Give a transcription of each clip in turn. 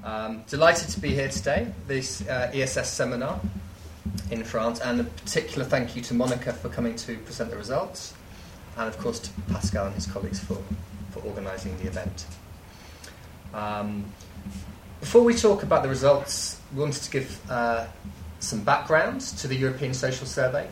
Delighted to be here today, this ESS seminar in France, and a particular thank you to Monica for coming to present the results, and of course to Pascal and his colleagues for organising the event. Before we talk about the results, we wanted to give some background to the European Social Survey.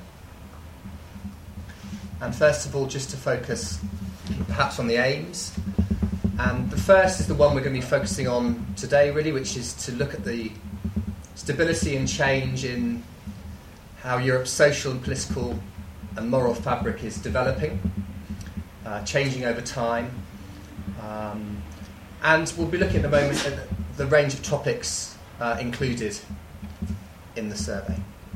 And first of all, just to focus perhaps on the aims. And the first is the one we're going to be focusing on today, really, which is to look at the stability and change in how Europe's social and political and moral fabric is developing, changing over time. And we'll be looking at the moment at the range of topics included in the survey.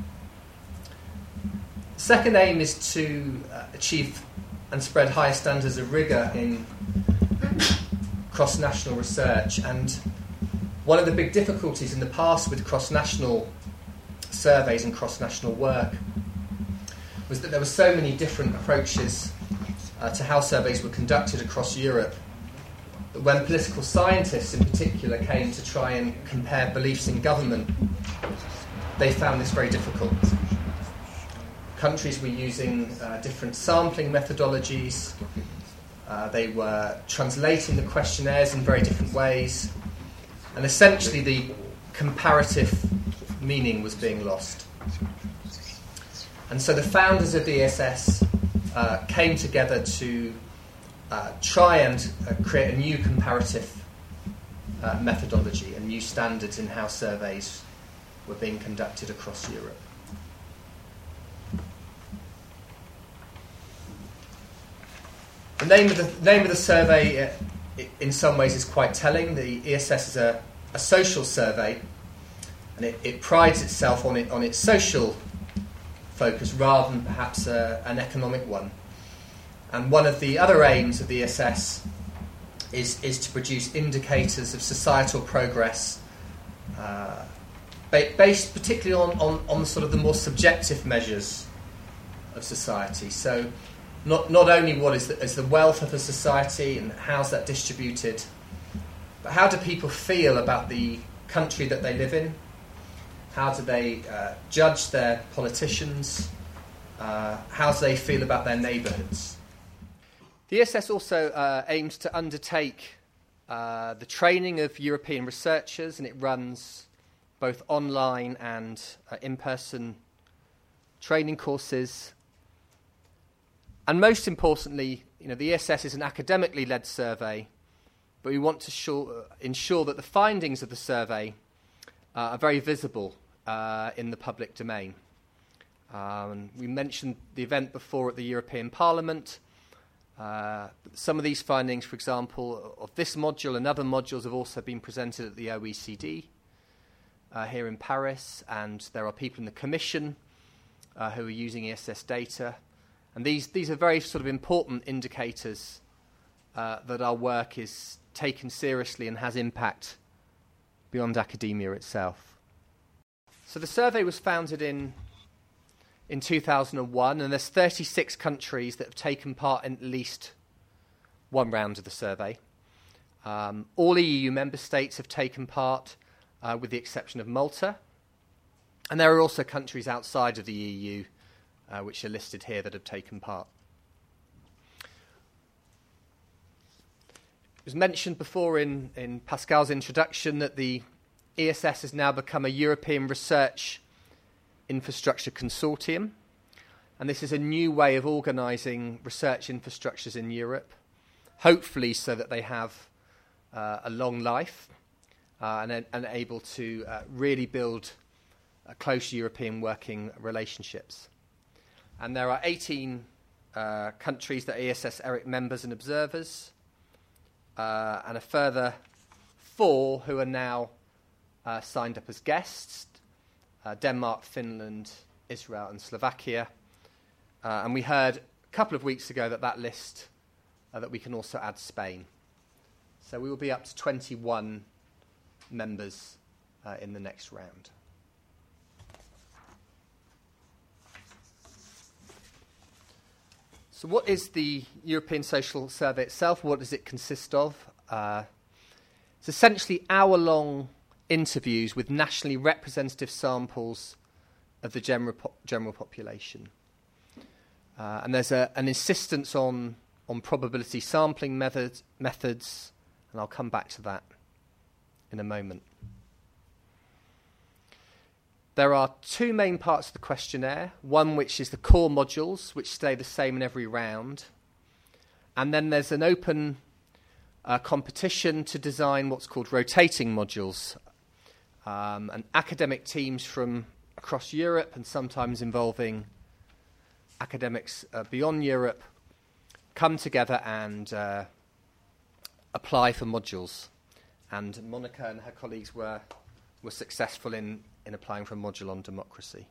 The second aim is to achieve and spread higher standards of rigour in cross-national research. And one of the big difficulties in the past with cross-national surveys and cross-national work was that there were so many different approaches to how surveys were conducted across Europe that when political scientists in particular came to try and compare beliefs in government, they found this very difficult. Countries were using different sampling methodologies. They were translating the questionnaires in very different ways. And essentially the comparative meaning was being lost. And so the founders of the ESS came together to try and create a new comparative methodology and new standards in how surveys were being conducted across Europe. The name of the survey, in some ways, is quite telling. The ESS is a social survey, and it prides itself on its social focus rather than perhaps an economic one. And one of the other aims of the ESS is to produce indicators of societal progress, based particularly on sort of the more subjective measures of society. So not only what is the wealth of a society and how's that distributed, but how do people feel about the country that they live in? How do they judge their politicians? How do they feel about their neighbourhoods? The ESS also aims to undertake the training of European researchers, and it runs both online and in-person training courses. And most importantly, the ESS is an academically led survey, but we want to ensure that the findings of the survey are very visible in the public domain. We mentioned the event before at the European Parliament. Some of these findings, for example, of this module and other modules have also been presented at the OECD here in Paris, and there are people in the Commission who are using ESS data. And these are very sort of important indicators that our work is taken seriously and has impact beyond academia itself. So the survey was founded in 2001, and there's 36 countries that have taken part in at least one round of the survey. All EU member states have taken part, with the exception of Malta. And there are also countries outside of the EU which are listed here that have taken part. It was mentioned before in Pascal's introduction that the ESS has now become a European Research Infrastructure Consortium, and this is a new way of organising research infrastructures in Europe, hopefully so that they have a long life and able to really build close European working relationships. And there are 18 countries that ESS ERIC members and observers, and a further 4 who are now signed up as guests, Denmark, Finland, Israel and Slovakia. And we heard a couple of weeks ago that list, that we can also add Spain. So we will be up to 21 members in the next round. So what is the European Social Survey itself? What does it consist of? It's essentially hour-long interviews with nationally representative samples of the general population. And there's an insistence on probability sampling methods, and I'll come back to that in a moment. There are two main parts of the questionnaire, one which is the core modules, which stay the same in every round, and then there's an open competition to design what's called rotating modules, and academic teams from across Europe, and sometimes involving academics beyond Europe, come together and apply for modules. And Monica and her colleagues were successful in applying for a module on democracy.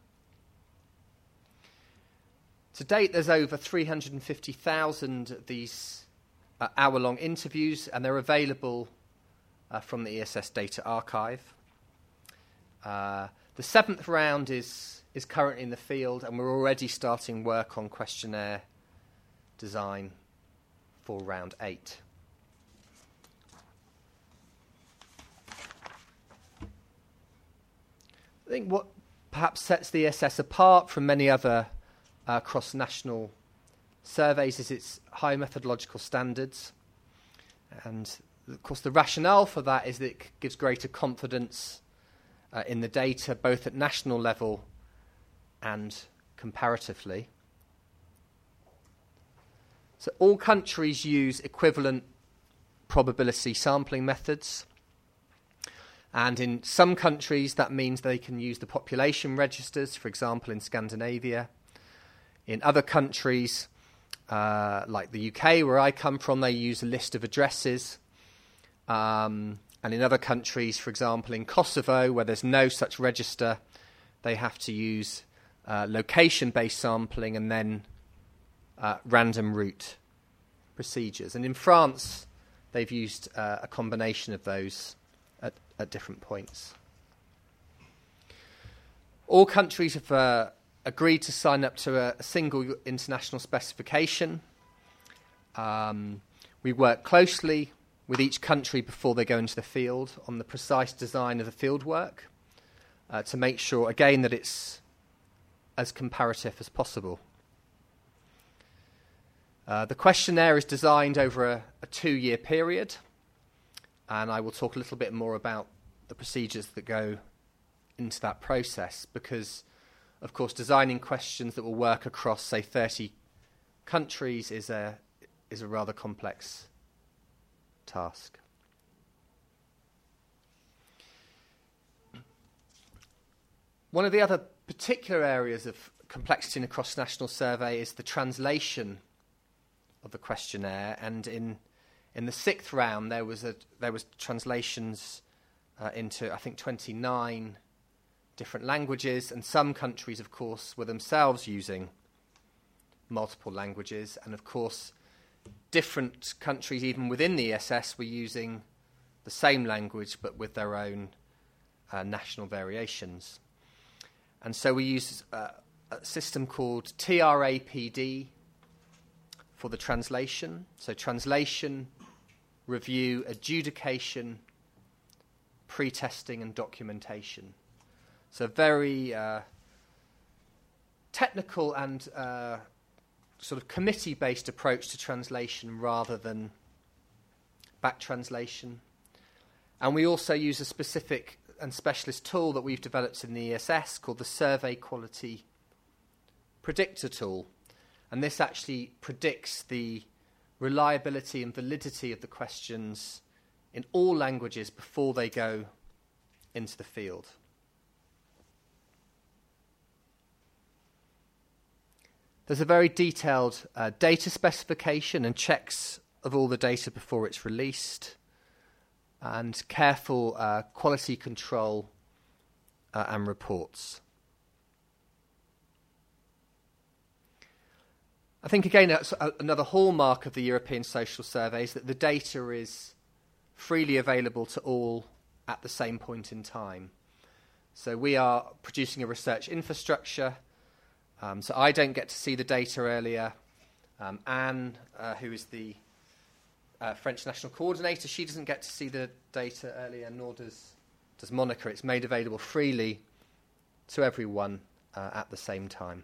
To date, there's over 350,000 of these hour-long interviews, and they're available from the ESS Data Archive. The seventh round is currently in the field, and we're already starting work on questionnaire design for round 8. I think what perhaps sets the ESS apart from many other cross-national surveys is its high methodological standards. And, of course, the rationale for that is that it gives greater confidence in the data, both at national level and comparatively. So all countries use equivalent probability sampling methods. And in some countries, that means they can use the population registers, for example, in Scandinavia. In other countries, like the UK, where I come from, they use a list of addresses. And in other countries, for example, in Kosovo, where there's no such register, they have to use location-based sampling and then random route procedures. And in France, they've used a combination of those at different points. All countries have agreed to sign up to a single international specification. We work closely with each country before they go into the field on the precise design of the field work to make sure, again, that it's as comparative as possible. The questionnaire is designed over a 2-year period, and I will talk a little bit more about the procedures that go into that process because, of course, designing questions that will work across, say, 30 countries is a rather complex task. One of the other particular areas of complexity in a cross-national survey is the translation of the questionnaire, and in the 6th round there was translations into, I think, 29 different languages, and some countries, of course, were themselves using multiple languages, and of course different countries, even within the ESS, were using the same language but with their own national variations. And so we use a system called TRAPD for the translation. So translation, review, adjudication, pre-testing and documentation. So very technical and sort of committee-based approach to translation rather than back translation. And we also use a specific and specialist tool that we've developed in the ESS called the Survey Quality Predictor Tool. And this actually predicts the reliability and validity of the questions in all languages before they go into the field. There's a very detailed data specification and checks of all the data before it's released, and careful quality control and reports. I think, again, that's another hallmark of the European Social Surveys, that the data is freely available to all at the same point in time. So we are producing a research infrastructure. So I don't get to see the data earlier. Anne, who is the French National Coordinator, she doesn't get to see the data earlier, nor does does Monica. It's made available freely to everyone at the same time.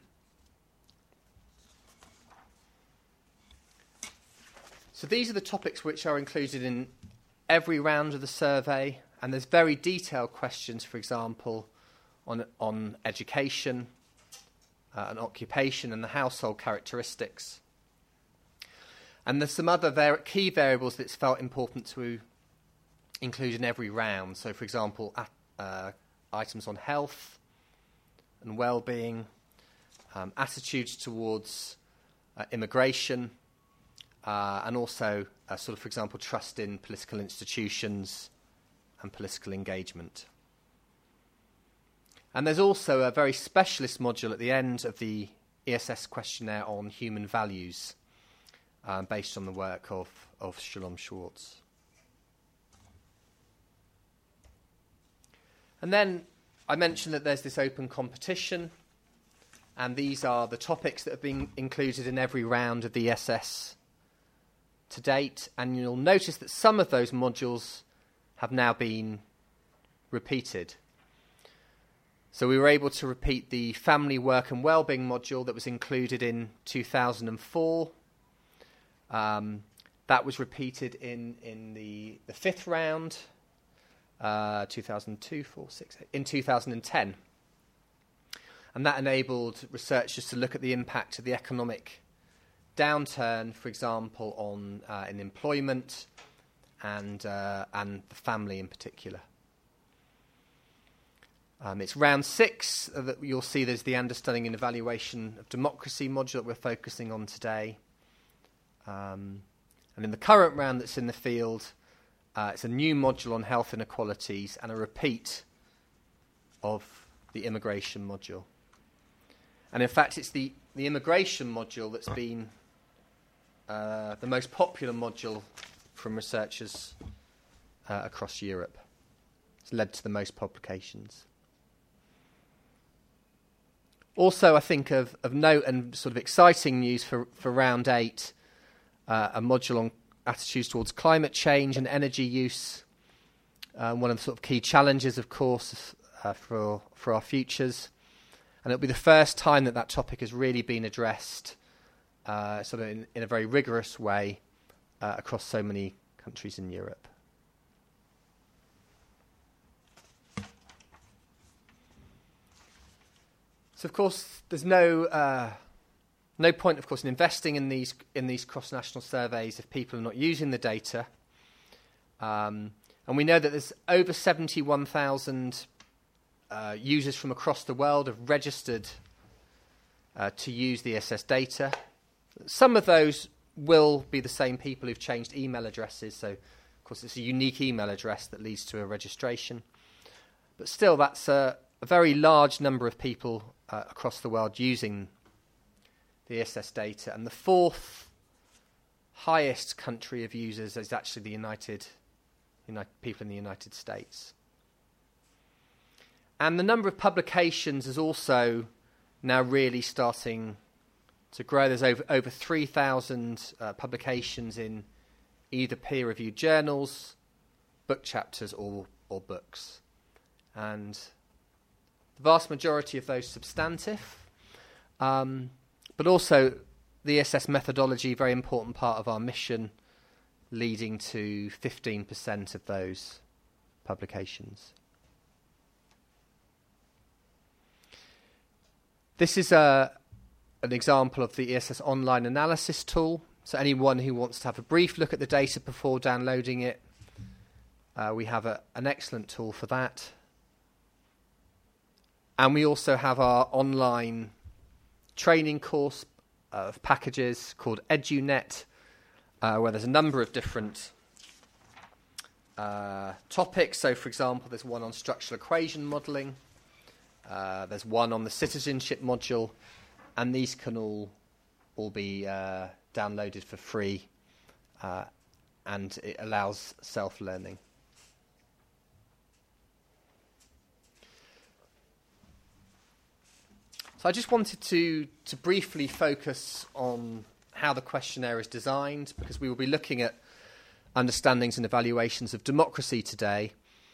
So these are the topics which are included in every round of the survey, and there's very detailed questions, for example, on education, and occupation and the household characteristics. And there's some other key variables that's felt important to include in every round. So, for example, items on health and well-being, attitudes towards immigration, and also, sort of, for example, trust in political institutions and political engagement. And there's also a very specialist module at the end of the ESS questionnaire on human values, based on the work of Shalom Schwartz. And then I mentioned that there's this open competition, and these are the topics that have been included in every round of the ESS to date, and you'll notice that some of those modules have now been repeated. So we were able to repeat the family, work and wellbeing module that was included in 2004. That was repeated in the fifth round, 2002, 4, 6, 8, in 2010. And that enabled researchers to look at the impact of the economic downturn, for example, on in employment and the family in particular. It's round 6 that you'll see there's the understanding and evaluation of democracy module that we're focusing on today. And in the current round that's in the field, it's a new module on health inequalities and a repeat of the immigration module. And in fact, it's the immigration module that's been the most popular module from researchers across Europe. It's led to the most publications. Also, I think of note and sort of exciting news for round 8, a module on attitudes towards climate change and energy use. One of the sort of key challenges, of course, for our futures. And it'll be the first time that topic has really been addressed sort of in a very rigorous way across so many countries in Europe. So, of course, there's no point, of course, in investing in these cross-national surveys if people are not using the data. And we know that there's over 71,000 users from across the world have registered to use the ESS data. Some of those will be the same people who've changed email addresses, so, of course, it's a unique email address that leads to a registration. But still, that's a very large number of people across the world using the ESS data, and the fourth highest country of users is actually the United people in the United States. And the number of publications is also now really starting to grow. There's over 3,000 publications in either peer-reviewed journals, book chapters, or books, and the vast majority of those substantive. But also the ESS methodology, very important part of our mission, leading to 15% of those publications. This is an example of the ESS online analysis tool. So anyone who wants to have a brief look at the data before downloading it, we have an excellent tool for that. And we also have our online training course of packages called EduNet, where there's a number of different topics. So, for example, there's one on structural equation modelling, there's one on the citizenship module, and these can all be downloaded for free, and it allows self-learning. So I just wanted to briefly focus on how the questionnaire is designed, because we will be looking at understandings and evaluations of democracy today.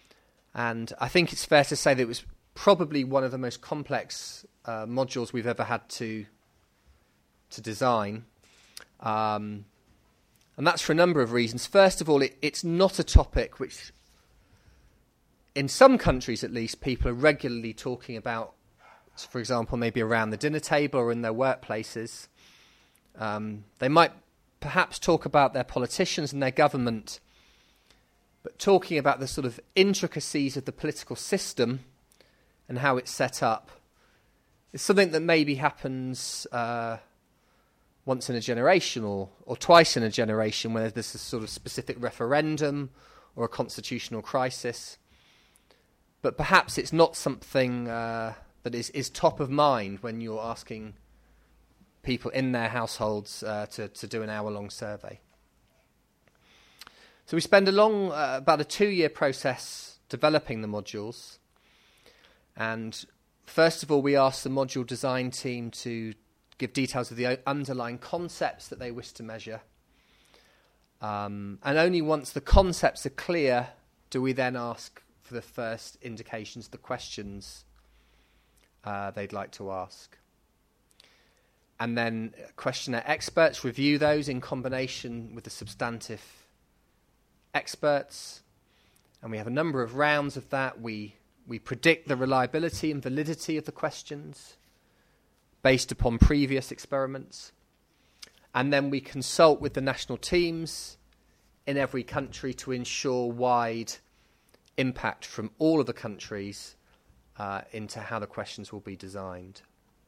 And I think it's fair to say that it was probably one of the most complex modules we've ever had to design. And that's for a number of reasons. First of all, it's not a topic which, in some countries at least, people are regularly talking about, for example, maybe around the dinner table or in their workplaces. They might perhaps talk about their politicians and their government, but talking about the sort of intricacies of the political system and how it's set up is something that maybe happens once in a generation or twice in a generation, when there's a sort of specific referendum or a constitutional crisis. But perhaps it's not something that is top of mind when you're asking people in their households to do an hour-long survey. So we spend about a 2-year process developing the modules. And first of all, we asked the module design team to give details of the underlying concepts that they wish to measure. And only once the concepts are clear do we then ask for the first indications of the questions they'd like to ask. And then questionnaire experts review those in combination with the substantive experts. And we have a number of rounds of that. We predict the reliability and validity of the questions based upon previous experiments. And then we consult with the national teams in every country to ensure wide impact from all of the countries into how the questions will be designed.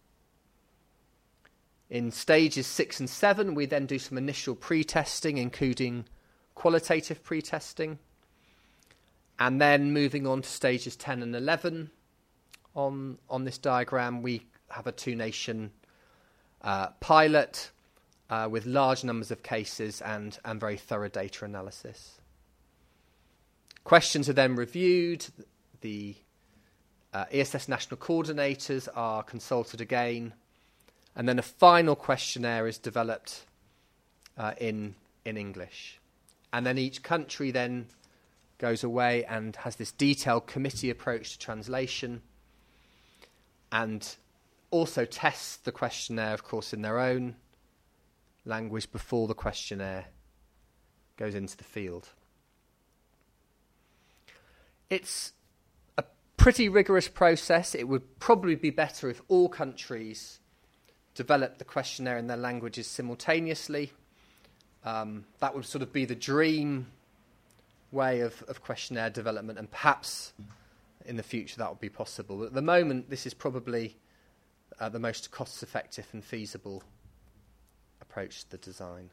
In stages 6 and 7, we then do some initial pre-testing, including qualitative pre-testing. And then moving on to stages 10 and 11 on this diagram, we have a 2-nation pilot with large numbers of cases and very thorough data analysis. Questions are then reviewed. The ESS national coordinators are consulted again. And then a final questionnaire is developed in English. And then each country then goes away and has this detailed committee approach to translation, and also tests the questionnaire, of course, in their own language before the questionnaire goes into the field. It's a pretty rigorous process. It would probably be better if all countries developed the questionnaire in their languages simultaneously. That would sort of be the dream way of questionnaire development, and perhaps in the future that would be possible. But at the moment, this is probably the most cost-effective and feasible approach to the design.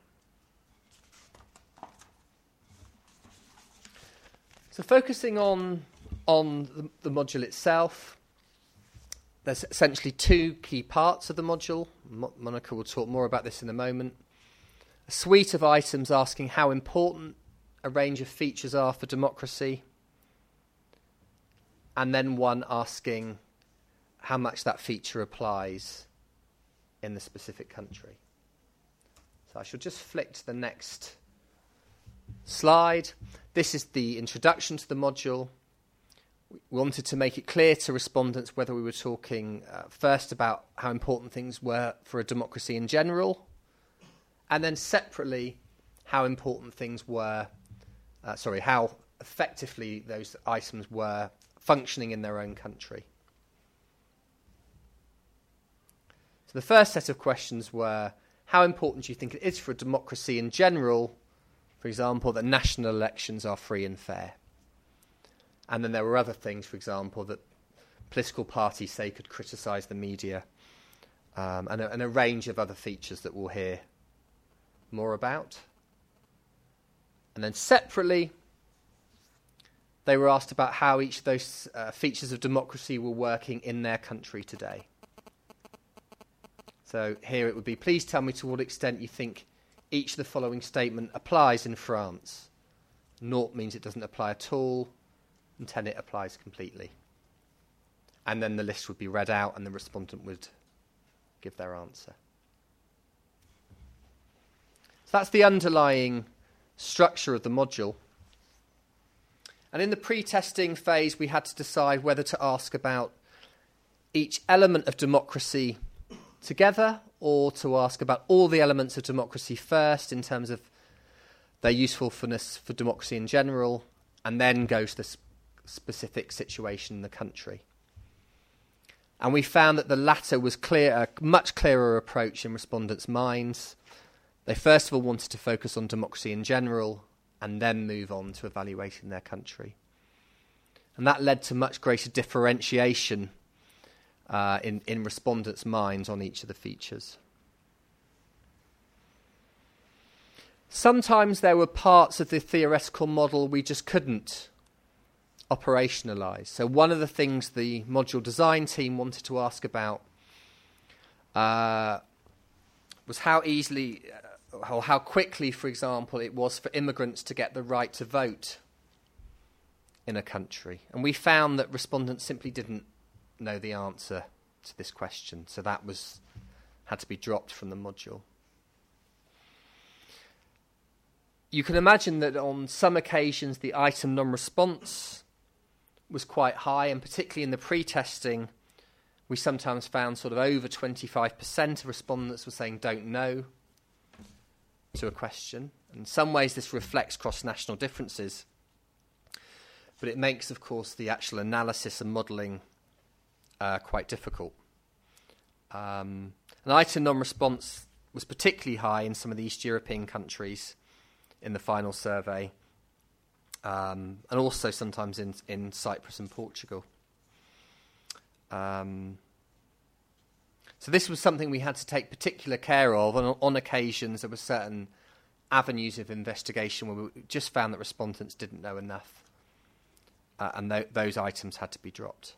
So focusing on the module itself, there's essentially 2 key parts of the module. Monica will talk more about this in a moment. A suite of items asking how important a range of features are for democracy, and then one asking how much that feature applies in the specific country. So I shall just flick to the next slide. This is the introduction to the module. We wanted to make it clear to respondents whether we were talking first about how important things were for a democracy in general, and then separately how important things were, how effectively those items were functioning in their own country. So the first set of questions were, how important do you think it is for a democracy in general, for example, that national elections are free and fair? And then there were other things, for example, that political parties, say, could criticise the media, and a range of other features that we'll hear more about. And then separately, they were asked about how each of those features of democracy were working in their country today. So here it would be, please tell me to what extent you think each of the following statement applies in France. 0 means it doesn't apply at all, and 10 it applies completely. And then the list would be read out and the respondent would give their answer. So that's the underlying structure of the module. And in the pre-testing phase, we had to decide whether to ask about each element of democracy together or to ask about all the elements of democracy first in terms of their usefulness for democracy in general, and then go to the specific situation in the country. And we found that the latter was a much clearer approach in respondents' minds. They first of all wanted to focus on democracy in general and then move on to evaluating their country. And that led to much greater differentiation in respondents' minds on each of the features. Sometimes there were parts of the theoretical model we just couldn't operationalise. So one of the things the module design team wanted to ask about was how easily or how quickly, for example, it was for immigrants to get the right to vote in a country. And we found that respondents simply didn't know the answer to this question, so that had to be dropped from the module. You can imagine that on some occasions the item non-response was quite high, and particularly in the pre-testing, we sometimes found sort of over 25% of respondents were saying don't know to a question. In some ways this reflects cross-national differences, but it makes, of course, the actual analysis and modelling quite difficult. An item non-response was particularly high in some of the East European countries in the final survey, and also sometimes in Cyprus and Portugal. So this was something we had to take particular care of, and on occasions there were certain avenues of investigation where we just found that respondents didn't know enough, and those items had to be dropped.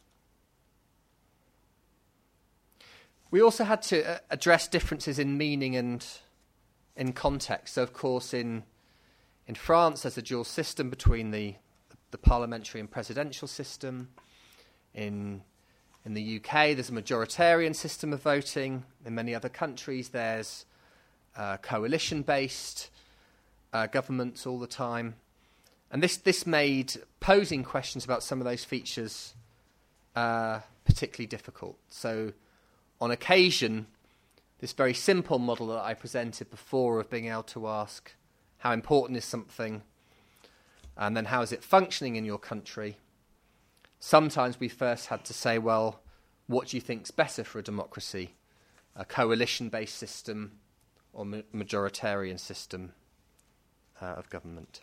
We also had to address differences in meaning and in context. So, of course, in France, there's a dual system between the parliamentary and presidential system. In the UK, there's a majoritarian system of voting. In many other countries, there's coalition-based governments all the time. And this made posing questions about some of those features particularly difficult. So, on occasion, this very simple model that I presented before of being able to ask how important is something and then how is it functioning in your country, sometimes we first had to say, well, what do you think's better for a democracy, a coalition-based system or majoritarian system of government?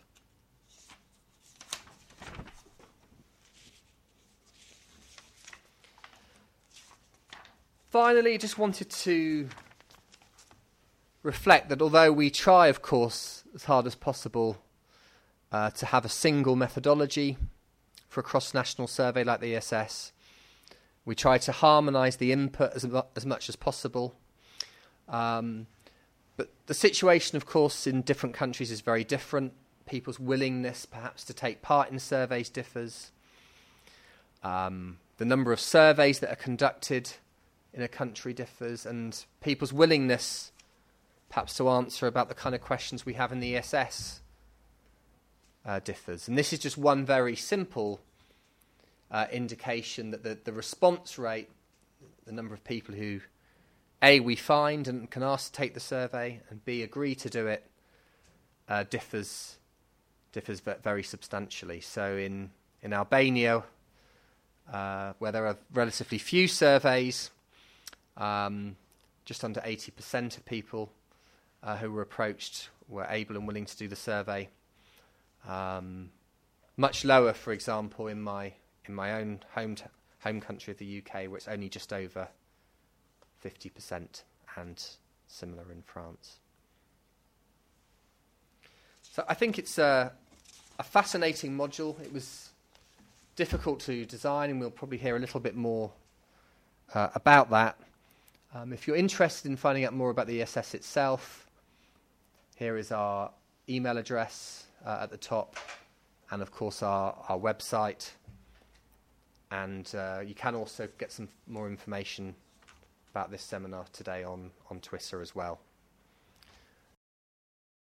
Finally, just wanted to reflect that although we try, of course, as hard as possible to have a single methodology for a cross-national survey like the ESS, we try to harmonise the input as much as possible. But the situation, of course, in different countries is very different. People's willingness, perhaps, to take part in surveys differs. The number of surveys that are conducted in a country differs, and people's willingness perhaps to answer about the kind of questions we have in the ESS differs. And this is just one very simple indication that the response rate, the number of people who A, we find and can ask to take the survey, and B, agree to do it, differs very substantially. So in Albania, where there are relatively few surveys, just under 80% of people who were approached were able and willing to do the survey. Much lower, for example, in my own home country of the UK, where it's only just over 50%, and similar in France. So I think it's a fascinating module. It was difficult to design, and we'll probably hear a little bit more about that. If you're interested in finding out more about the ESS itself, here is our email address at the top, and of course our website. And you can also get some more information about this seminar today on Twitter as well.